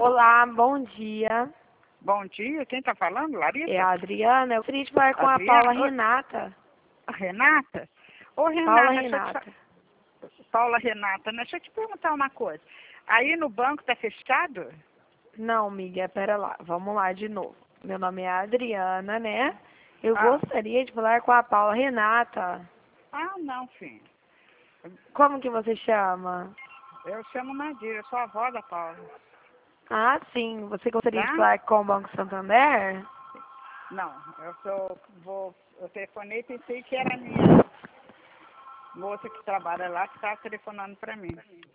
Olá, bom dia. Bom dia, quem está falando? Larissa? É a Adriana. Eu queria te falar com Adriana? a Paula Renata. A Renata? Ô, Renata, Paula deixa eu te Renata. Paula Renata, deixa eu te perguntar uma coisa. Aí no banco está fechado? Não, amiga, pera lá. Vamos lá de novo. Meu nome é Adriana, né? Eu Ah. gostaria de falar com a Paula Renata. Ah, não, filho. Como que você chama? Eu chamo Nadir, eu sou a avó da Paula. Ah, sim. Você gostaria de Tá? falar com o Banco Santander? Não, eu telefonei e pensei que era a minha moça que trabalha lá que estava telefonando para mim.